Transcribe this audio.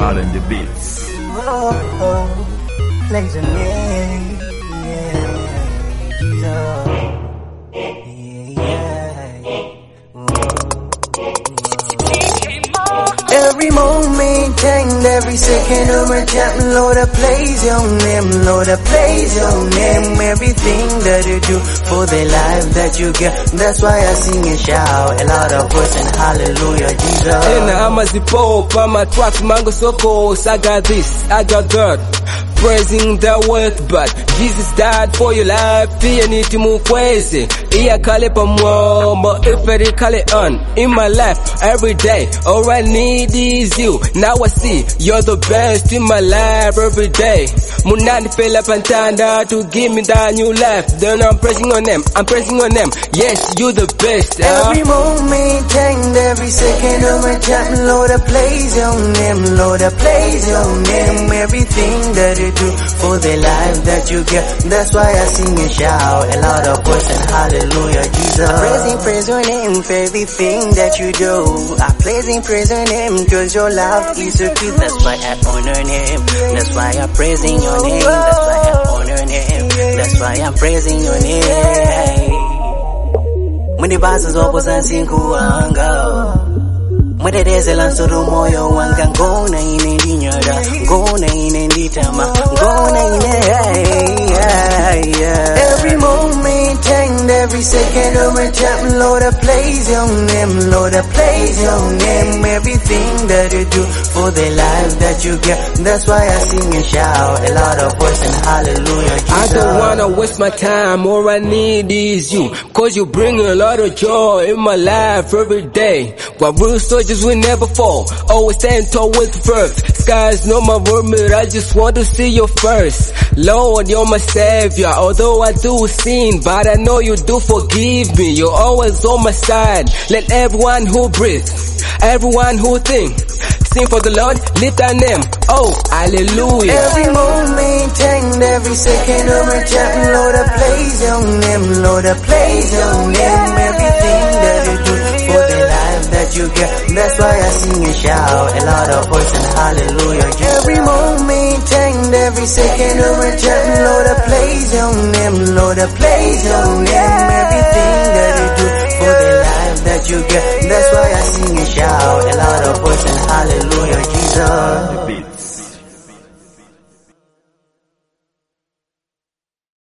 All in the beats. Plays a name, Every moment and every second of my time, Lord, I praise your name, Lord, I praise your name. Everything that you do for the life that you get, that's why I sing and shout a lot of words and hallelujah, Jesus. And I'm a zippo, my tracks, mango socos, I got this, I got that. Praising the word, but Jesus died for your life. Pia need to move crazy. Iya kale pamoja, if I call it on in my life every day. All I need is you. Now I see you're the best in my life every day. Munani fella pantanda to give me that new life. Then I'm pressing on them. I'm pressing on them. Yes, you the best. Every moment and every second of my time, Lord, I praise your name, Lord, I praise your name. Everything that you do for the life that you get, that's why I sing and shout a lot of words and hallelujah, Jesus. I praise your name for everything that you do. I praise your name cause your love is so cute. That's why I honor him. That's why I'm praising your name. That's why I honor him. That's why I'm praising your name. Mwenye basa zopo sansiku wanga Mwenye lansuru moyo wanga Ngona ine ndinyada Ngona ine nditama Ngona ine Every moment and every second of my time, Lord, I praise your name, Lord, I praise your name. Everything that you do for the life that you get, that's why I sing and shout a lot of words and hallelujah, Jesus. I don't wanna waste my time, all I need is you. Cause you bring a lot of joy in my life every day. While real soldiers will never fall, always stand tall with first. Skies know my word, but I just want to see you first. Lord, you're my savior, although I do sin, but I know you do forgive me. You're always on my side. Let everyone who breathes, everyone who thinks, sing for the Lord, lift our name. Oh, hallelujah. Every moment and every second of my time, Lord, I praise your name, Lord, I praise your name. Everything that you do for the life that you get, that's why I sing and shout a lot of words and hallelujah, Jesus. Every moment and every second of my time, Lord, I praise your name, Lord, I praise your name. Everything that you do for the life that you get,